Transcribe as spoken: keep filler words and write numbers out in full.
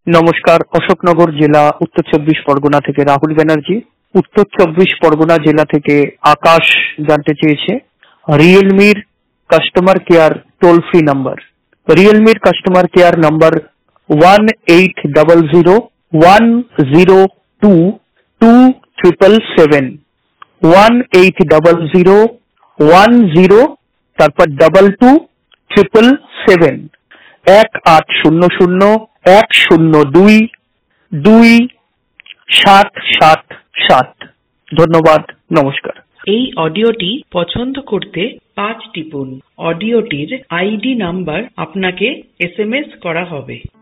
নমস্কার, অশোকনগর জেলা, উত্তর চব্বিশ পরগনা থেকে রাহুল ব্যানার্জি। উত্তর চব্বিশ পরগনা জেলা থেকে আকাশ জানতে চেয়েছে রিয়েলমির customer care toll free number. রিয়েলমির customer care number one eight double zero one zero two two triple seven. One eight double zero one zero তারপর ডাবল টু ট্রিপল সেভেন। এক আট শূন্য শূন্য এক শূন্য দুই দুই সাত সাত সাত। ধন্যবাদ, নমস্কার। এই অডিওটি পছন্দ করতে পাঁচ টিপুন। অডিওটির আইডি নাম্বার আপনাকে এস এম এস করা হবে।